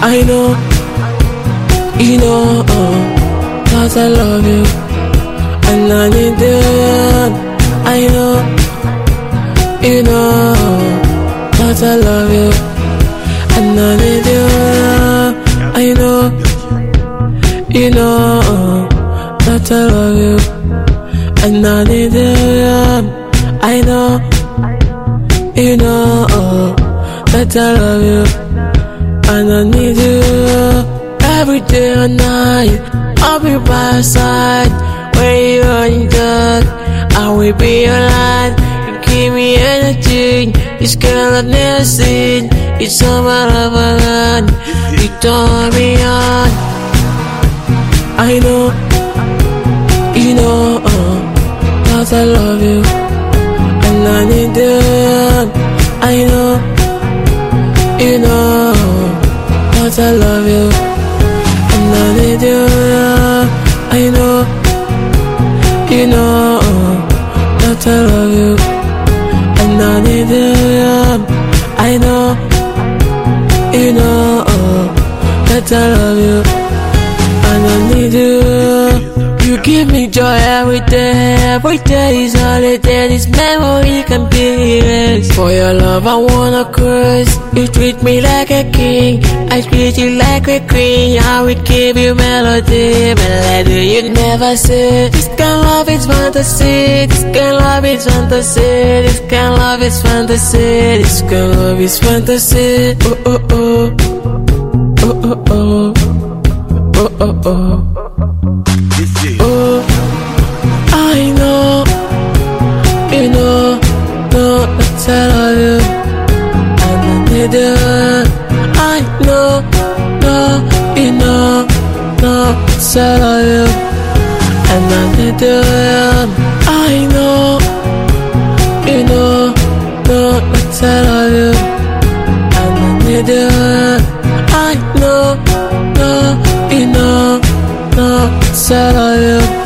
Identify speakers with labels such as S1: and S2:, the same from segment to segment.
S1: I know, you know, that I love you, and I need you. I know, you know, that I love you, and I need you. I know, you know, that I love you, and I need you. I know, you know, that I love you, and I need you. Every day and night, I'll be by your side. When you are in dark, I will be your light. You give me energy, this girl I've never seen. It's all my love alone, you turn me on. I know, you know, that I love you, and I need you. I know, you know, that I love you, and I need you. I know, you know, that I love you, and I need you. I know, you know, that I love you, and I need you. You give me joy every day is holiday. This memory can be erased. For your love I wanna cruise. You treat me like a king, I treat you like a queen. I will give you melody you never see. This kind of love is fantasy, this kind of love is fantasy, this kind of love is fantasy, this kind of love is fantasy. Oh oh oh, oh oh oh, oh oh oh. Oh, I know, you know, that I love you, and I need you. I know, you know, that I love you, and I need you. I know, you know, that I love you, and I need you. I know, you know, that I love you.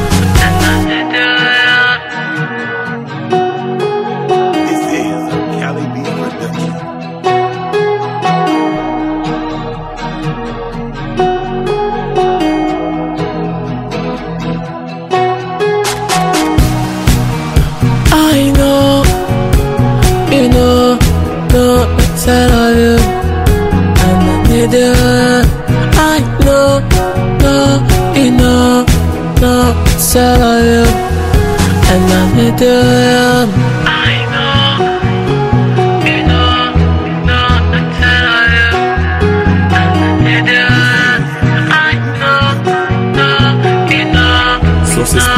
S1: I know, you know, that I love you, and I need you. I know, you know, that I love you, and I need you. I know, you know, that I love you, and I need you. I know, you know,